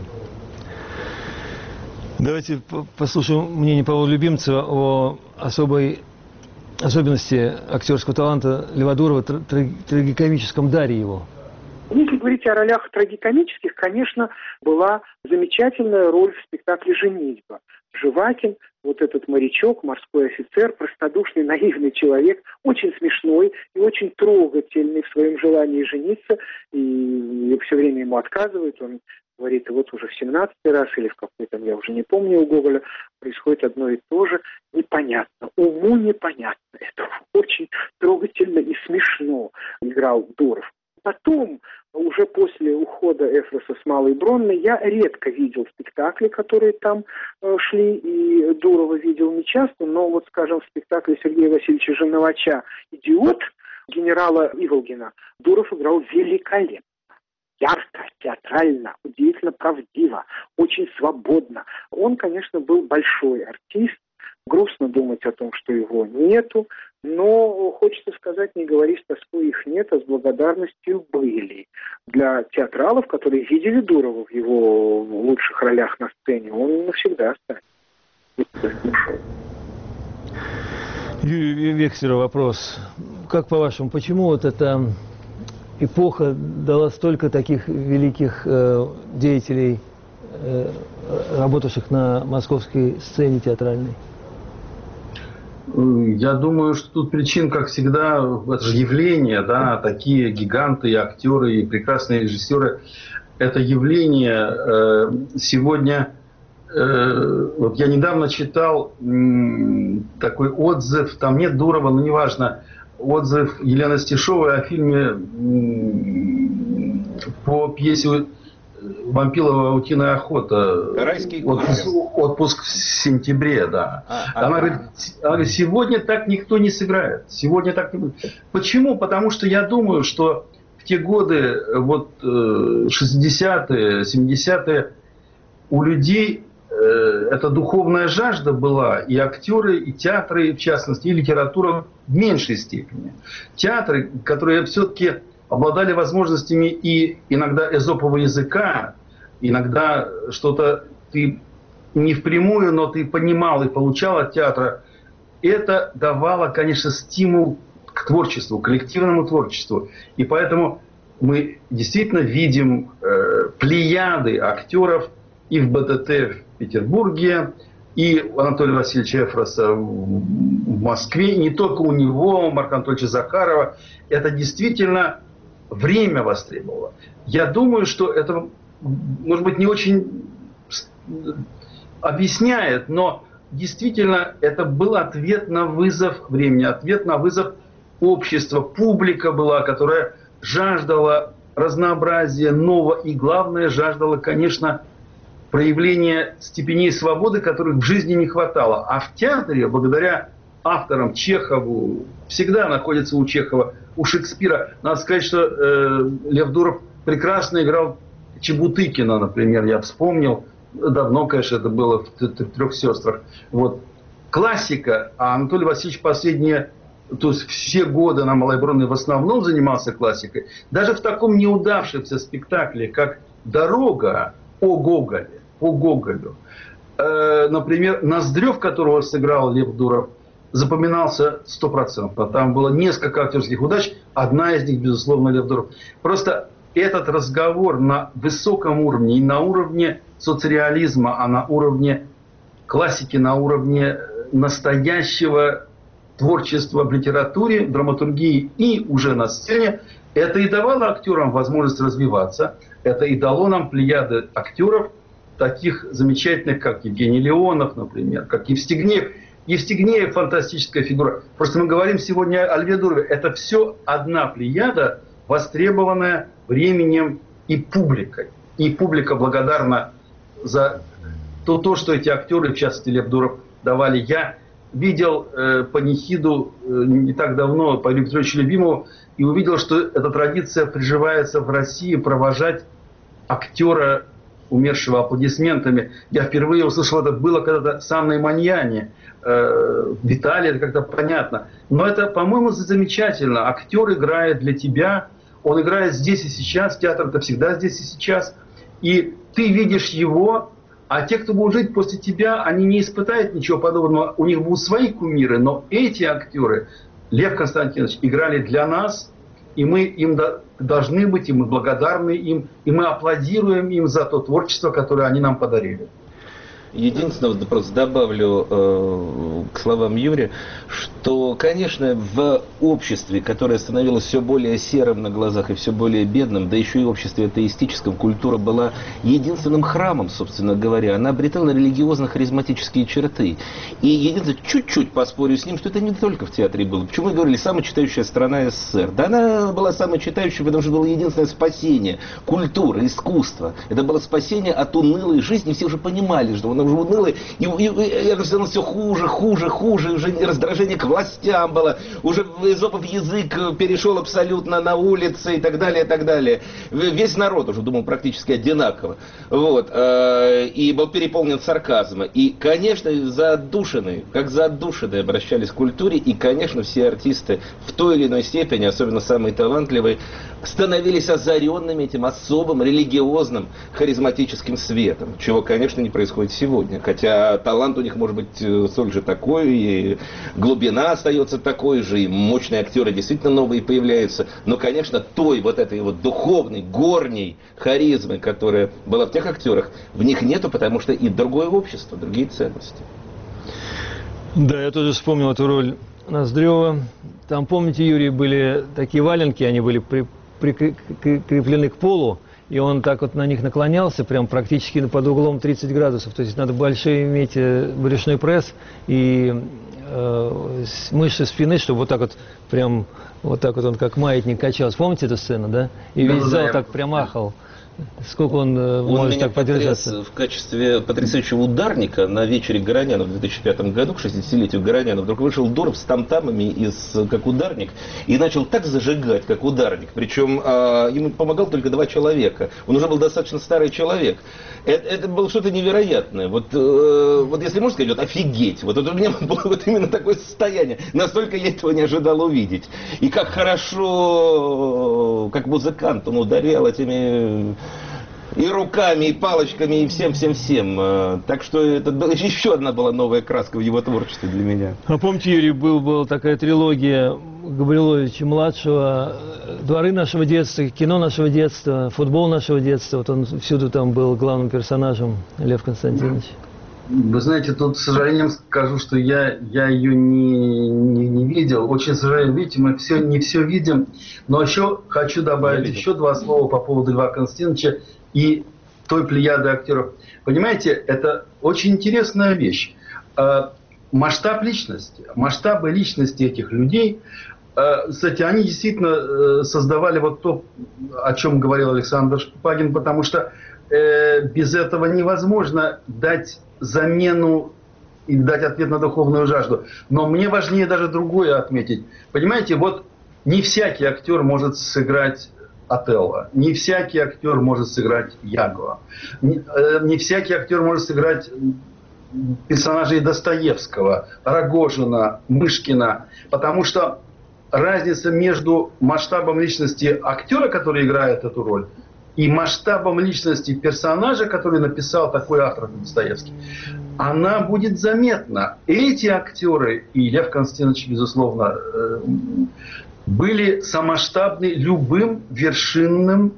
Давайте послушаем мнение Павла Любимцева о особой особенности актерского таланта Льва Дурова, трагикомическом даре его. Если говорить о ролях трагикомических, конечно, была замечательная роль в спектакле «Женитьба». Живакин, вот этот морячок, морской офицер, простодушный, наивный человек, очень смешной и очень трогательный в своем желании жениться, и все время ему отказывают, он говорит, и вот уже в семнадцатый раз, или в какой-то, я уже не помню, у Гоголя происходит одно и то же, непонятно, уму непонятно, это очень трогательно и смешно играл Дуров. Потом, уже после ухода Эфроса с Малой Бронной, я редко видел спектакли, которые там э, шли, и Дурова видел нечасто, но вот, скажем, в спектакле Сергея Васильевича Женовача «Идиот» генерала Иволгина Дуров играл великолепно. Ярко, театрально, удивительно правдиво, очень свободно. Он, конечно, был большой артист. Грустно думать о том, что его нету, но, хочется сказать, не говори с тоской их нет, а с благодарностью были. Для театралов, которые видели Дурова в его лучших ролях на сцене, он навсегда останется. Юрий Векслеру вопрос. Как по-вашему, почему вот эта эпоха дала столько таких великих э, деятелей, э, работавших на московской сцене театральной? Я думаю, что тут причин, как всегда, это же явление, да, такие гиганты, актеры и прекрасные режиссеры. Это явление э, сегодня, э, вот я недавно читал э, такой отзыв, там нет Дурова, но неважно, отзыв Елены Стешовой о фильме э, по пьесе Вампилова «Утиная охота». Райский отпуск, отпуск в сентябре, да. А, она, а, говорит, она говорит, сегодня так никто не сыграет. Сегодня так не будет. Почему? Потому что я думаю, что в те годы, вот шестидесятые, семидесятые, у людей э, эта духовная жажда была, и актеры, и театры, в частности, и литература в меньшей степени. Театры, которые все-таки обладали возможностями и иногда эзопового языка, иногда что-то ты не впрямую, но ты понимал и получал от театра. Это давало, конечно, стимул к творчеству, к коллективному творчеству. И поэтому мы действительно видим э, плеяды актеров и в БТТ в Петербурге, и у Анатолия Васильевича Эфроса в Москве, и не только у него, у Марка Анатольевича Захарова. Это действительно время востребовало. Я думаю, что это, может быть, не очень объясняет, но действительно это был ответ на вызов времени, ответ на вызов общества. Публика была, которая жаждала разнообразия нового и, главное, жаждала, конечно, проявления степеней свободы, которых в жизни не хватало. А в театре, благодаря авторам, Чехову, всегда находится у Чехова, у Шекспира. Надо сказать, что э, Лев Дуров прекрасно играл Чебутыкина, например, я вспомнил. Давно, конечно, это было в «Трех сестрах». Вот. Классика, а Анатолий Васильевич последние, то есть все годы на Малой Бронной в основном занимался классикой. Даже в таком неудавшемся спектакле, как «Дорога» о Гоголе, по Гоголю, э, например, Ноздрев, которого сыграл Лев Дуров, запоминался стопроцентно. Там было несколько актерских удач, одна из них, безусловно, Лев Дуров. Просто этот разговор на высоком уровне, и на уровне соцреализма, а на уровне классики, на уровне настоящего творчества в литературе, в драматургии и уже на сцене, это и давало актерам возможность развиваться, это и дало нам плеяды актеров, таких замечательных, как Евгений Леонов, например, как Евстигнеев. Евстигнеев – фантастическая фигура. Просто мы говорим сегодня о Льве Дурове. Это все одна плеяда, востребованная временем и публикой. И публика благодарна за то, то что эти актеры, в частности Лев Дуров, давали. Я видел э, панихиду э, не так давно по Юрию Петровичу Любимову и увидел, что эта традиция приживается в России провожать актера, умершего, аплодисментами. Я впервые услышал, это было когда-то с Анной Маньяни. Э, Виталий, это как-то понятно. Но это, по-моему, замечательно. Актер играет для тебя, он играет здесь и сейчас, театр это всегда здесь и сейчас. И ты видишь его, а те, кто будет жить после тебя, они не испытают ничего подобного. У них будут свои кумиры, но эти актеры, Лев Константинович, играли для нас, и мы им должны быть, и мы благодарны им, и мы аплодируем им за то творчество, которое они нам подарили. Единственное, вот просто добавлю э, к словам Юрия, что, конечно, в обществе, которое становилось все более серым на глазах и все более бедным, да еще и в обществе атеистическом, культура была единственным храмом, собственно говоря. Она обретала религиозно-харизматические черты. И единственное, чуть-чуть поспорю с ним, что это не только в театре было. Почему мы говорили, самая читающая страна СССР? Да она была самой читающей, потому что было единственное спасение. Культура, искусство. Это было спасение от унылой жизни. Все уже понимали, что она уже унылая. И, и, и это становилось все хуже, хуже, хуже. Уже раздражение к властям было. Уже Эзопов язык перешел абсолютно на улице и так далее, и так далее. Весь народ уже думал практически одинаково. Вот. И был переполнен сарказма. И, конечно, за отдушины, как за отдушины обращались к культуре. И, конечно, все артисты в той или иной степени, особенно самые талантливые, становились озаренными этим особым религиозным харизматическим светом. Чего, конечно, не происходит сегодня. Хотя талант у них может быть столь же такой, и глубина остается такой же, и мощные актеры действительно новые появляются. Но, конечно, той вот этой вот духовной, горней харизмы, которая была в тех актерах, в них нету, потому что и другое общество, другие ценности. Да, я тоже вспомнил эту роль Ноздрева. Там, помните, Юрий, были такие валенки, они были при, прикреплены к полу, и он так вот на них наклонялся, прям практически под углом тридцать градусов. То есть надо большой иметь брюшной пресс и э, мышцы спины, чтобы вот так вот прям, вот так вот он как маятник качался. Помните эту сцену, да? И весь зал так прям ахал. Сколько он, он может так подержаться? В качестве потрясающего ударника на вечере Горонянов в две тысячи пятом году, к шестидесятилетию Горонянов, вдруг вышел Дуров с там-тамами из, как ударник и начал так зажигать, как ударник. Причем э, ему помогал только два человека. Он уже был достаточно старый человек. Это, это было что-то невероятное. Вот, э, вот если можно сказать, вот офигеть. Вот, вот у меня было вот именно такое состояние. Настолько я этого не ожидал увидеть. И как хорошо, как музыкант он ударял этими... и руками, и палочками, и всем-всем-всем. Так что это еще одна была новая краска в его творчестве для меня. А помните, Юрий, был, была такая трилогия Габриловича-младшего, «Дворы нашего детства», «Кино нашего детства», «Футбол нашего детства». Вот он всюду там был главным персонажем, Лев Константинович. Вы знаете, тут, с сожалением скажу, что я, я ее не, не, не видел. Очень сожалею, видите, мы все, не все видим. Но еще хочу добавить еще два слова по поводу Льва Константиновича и той плеяды актеров. Понимаете, это очень интересная вещь. Масштаб личности, масштабы личности этих людей, кстати, они действительно создавали вот то, о чем говорил Александр Шпагин, потому что без этого невозможно дать замену и дать ответ на духовную жажду. Но мне важнее даже другое отметить. Понимаете, вот не всякий актер может сыграть Отелло, не всякий актер может сыграть Яго, не, не всякий актер может сыграть персонажей Достоевского, Рогожина, Мышкина, потому что разница между масштабом личности актера, который играет эту роль, и масштабом личности персонажа, который написал такой автор, как Достоевский, она будет заметна. Эти актеры, и Лев Константинович, безусловно, были самоштабны любым вершинным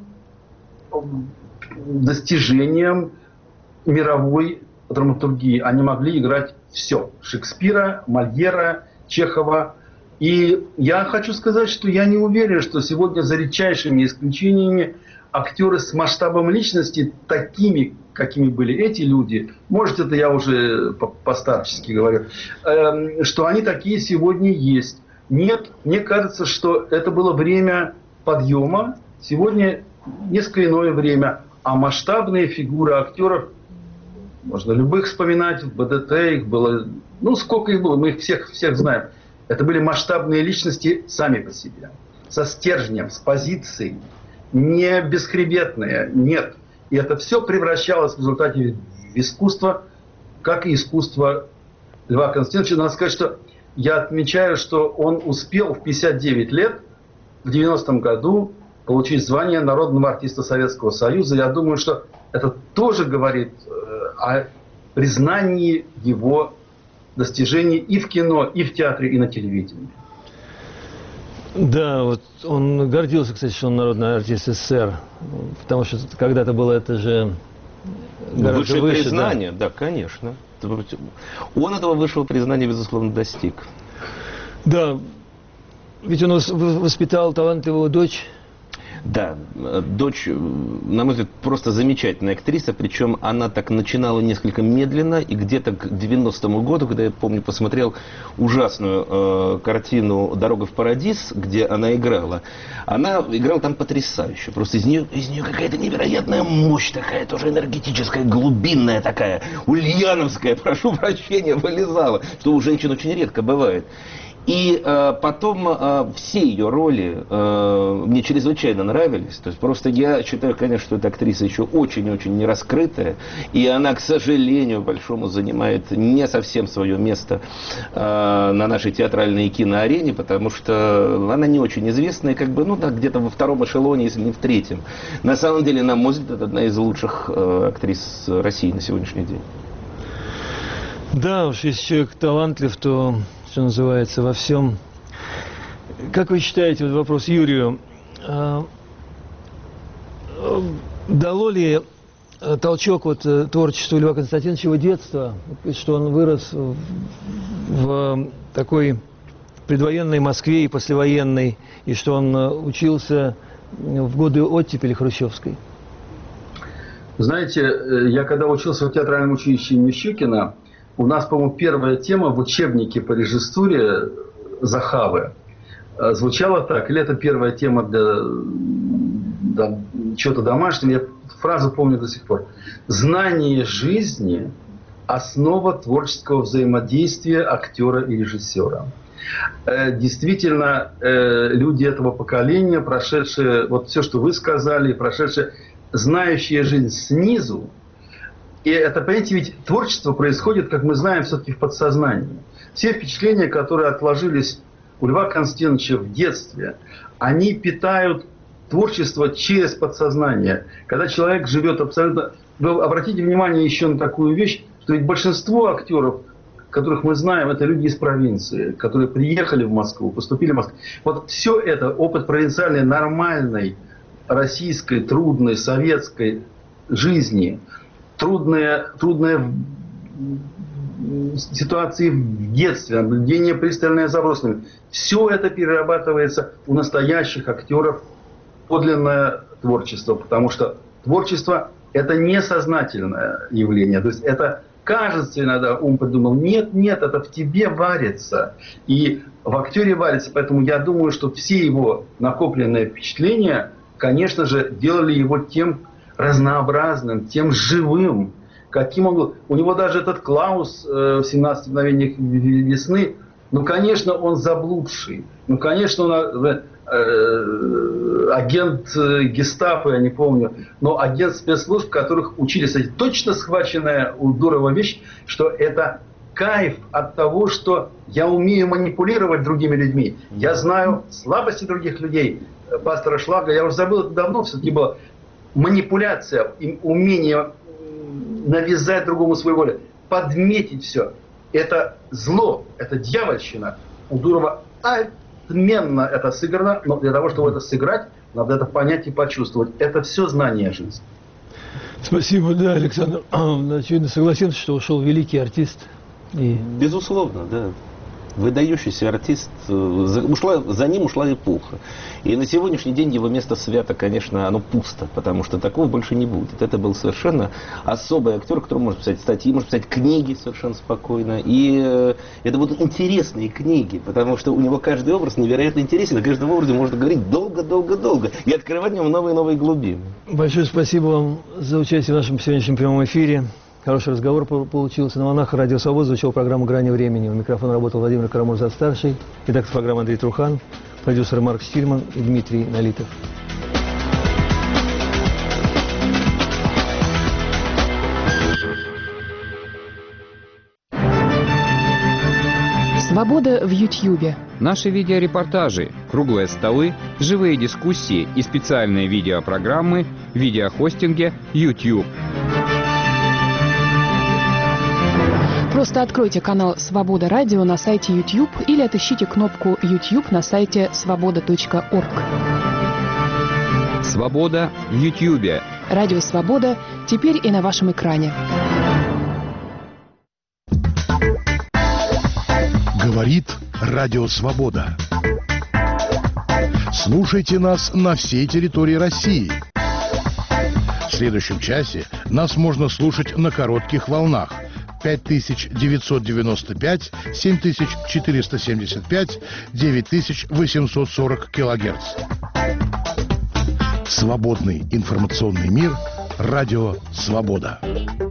достижением мировой драматургии. Они могли играть все. Шекспира, Мольера, Чехова. И я хочу сказать, что я не уверен, что сегодня за редчайшими исключениями актеры с масштабом личности, такими, какими были эти люди, может, это я уже по-старчески говорю, э, что они такие сегодня есть. Нет, мне кажется, что это было время подъема, сегодня несколько иное время, а масштабные фигуры актеров, можно любых вспоминать, в БДТ их было, ну сколько их было, мы их всех, всех знаем. Это были масштабные личности сами по себе, со стержнем, с позицией, не бесхребетные, нет. И это все превращалось в результате в искусство, как и искусство Льва Константиновича. Надо сказать, что я отмечаю, что он успел в пятьдесят девять лет, в девяностом году, получить звание народного артиста Советского Союза. Я думаю, что это тоже говорит о признании его достижений и в кино, и в театре, и на телевидении. Да, вот он гордился, кстати, что он народный артист СССР, потому что когда-то было это же гораздо Высшее выше. признание, да. да, конечно. Он этого высшего признания, безусловно, достиг. Да, ведь он воспитал талантливую дочь. Да, дочь, на мой взгляд, просто замечательная актриса, причем она так начинала несколько медленно, и где-то к девяностому году, когда я помню, посмотрел ужасную э, картину «Дорога в парадиз», где она играла, она играла там потрясающе, просто из нее, из нее какая-то невероятная мощь такая, тоже энергетическая, глубинная такая, ульяновская, прошу прощения, вылезала, что у женщин очень редко бывает. И э, потом э, все ее роли э, мне чрезвычайно нравились. То есть просто я считаю, конечно, что эта актриса еще очень-очень не раскрытая. И она, к сожалению, большому занимает не совсем свое место э, на нашей театральной и киноарене, потому что она не очень известная, как бы, ну да, где-то во втором эшелоне, если не в третьем. На самом деле, на мой взгляд, это одна из лучших э, актрис России на сегодняшний день. Да, уж если человек талантлив, то, что называется, во всем. Как вы считаете, вот вопрос Юрию, а, а, дало ли толчок вот творчеству Льва Константиновича его детства, что он вырос в, в такой предвоенной Москве и послевоенной, и что он учился в годы оттепели хрущевской? Знаете, я когда учился в театральном училище имени Щукина, у нас, по-моему, первая тема в учебнике по режиссуре Захавы звучала так, или это первая тема для, для чего-то домашнего, я фразу помню до сих пор. «Знание жизни – основа творческого взаимодействия актера и режиссера». Действительно, люди этого поколения, прошедшие, вот все, что вы сказали, прошедшие, знающие жизнь снизу, и это, понимаете, ведь творчество происходит, как мы знаем, все-таки в подсознании. Все впечатления, которые отложились у Льва Константиновича в детстве, они питают творчество через подсознание. Когда человек живет абсолютно... Вы обратите внимание еще на такую вещь, что ведь большинство актеров, которых мы знаем, это люди из провинции, которые приехали в Москву, поступили в Москву. Вот все это опыт провинциальной, нормальной, российской, трудной, советской жизни, трудные, трудные ситуации в детстве, наблюдение пристальное за взрослыми. Все это перерабатывается у настоящих актеров подлинное творчество, потому что творчество – это несознательное явление. То есть это кажется иногда, ум придумал, нет, нет, это в тебе варится. И в актере варится. Поэтому я думаю, что все его накопленные впечатления, конечно же, делали его тем разнообразным, тем живым, каким он был. У него даже этот Клаус э, в «семнадцати мгновениях весны», ну, конечно, он заблудший. Ну, конечно, он э, э, агент э, гестапо, я не помню, но агент спецслужб, которых учили. Кстати, точно схваченная у Дурова вещь, что это кайф от того, что я умею манипулировать другими людьми. Я знаю слабости других людей. Пастора Шлага, я уже забыл, это давно все-таки было. Манипуляция, умение навязать другому свою волю, подметить все. Это зло, это дьявольщина. У Дурова отменно это сыграно, но для того, чтобы это сыграть, надо это понять и почувствовать. Это все знание жизни. Спасибо, да, Александр. Очевидно, согласился, что ушел великий артист. И... Безусловно, да. Выдающийся артист, ушла, за ним ушла эпоха. И на сегодняшний день его место свято, конечно, оно пусто, потому что такого больше не будет. Это был совершенно особый актер, который может писать статьи, может писать книги совершенно спокойно. И э, это будут интересные книги, потому что у него каждый образ невероятно интересен, о каждом образе можно говорить долго-долго-долго и открывать в нем новые-новые глубины. Большое спасибо вам за участие в нашем сегодняшнем прямом эфире. Хороший разговор получился. На волнах Радио Свобода звучала программа «Грани времени». У микрофона работал Владимир Карамурза-старший, редактор программы Андрей Трухан, продюсер Марк Штильман и Дмитрий Налитов. Свобода в Ютьюбе. Наши видеорепортажи, круглые столы, живые дискуссии и специальные видеопрограммы в видеохостинге YouTube. Просто откройте канал «Свобода Радио» на сайте YouTube или отыщите кнопку YouTube на сайте свобода точка орг. «Свобода» в Ютьюбе. Радио «Свобода» теперь и на вашем экране. Говорит Радио Свобода. Слушайте нас на всей территории России. В следующем часе нас можно слушать на коротких волнах пять тысяч девятьсот девяносто пять, семь тысяч четыреста семьдесят пять, девять тысяч восемьсот сорок килогерц. Свободный информационный мир. Радио Свобода.